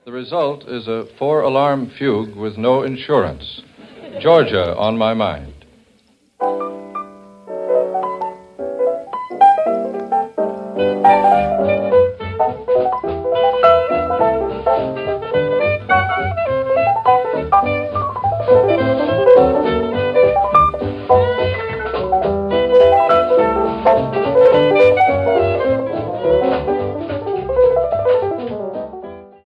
The result is a 4-alarm fugue with no insurance. Georgia on my mind.